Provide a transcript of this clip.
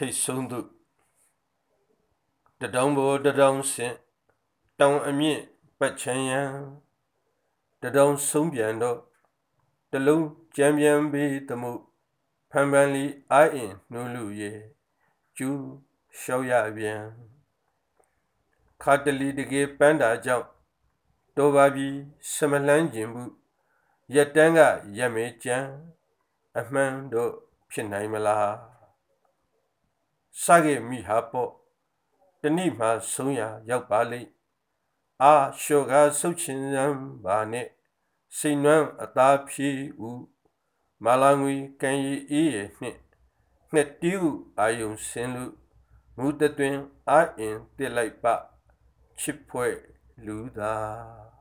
ထိတ်ဆုံးသူတတောင်ပေါ်တတောင်ဆင့်တောင်အမြင့်ပတ်ချမ်းရန်တတောင်ဆုံးပြန်တော့တလုံးကြမ်းပြန်ပေးသမှုဖန်ပန်လီအိုင်အင်နှိုးလူရဲ့ကျူးလျှောက်ရပြန်ခါတလီတကယ်ပန်းတာကြောင့်တော်ပါပြီစမလှမ်းကျင်ဘူးရက်တန်းကရက်မဲကြံအမှန်တော့ဖြစ်နိုင်မလားစခဲ့မိဟာပေါ့တနည်းမှဆုံးရရောက်ပါလိမ့်အာလျှော့ကားဆုတ်ချင်စမ်းပါနဲ့စိတ်နွမ်းအသားဖြေးဦးမာလာငွေကန်ရီအေးရဲ့နှင့်ငှက်တီးဟုအာယုံစင်လူမူတသွင်းအာအင်တစ်လိုက်ပချစ်ဖွဲ့လူသား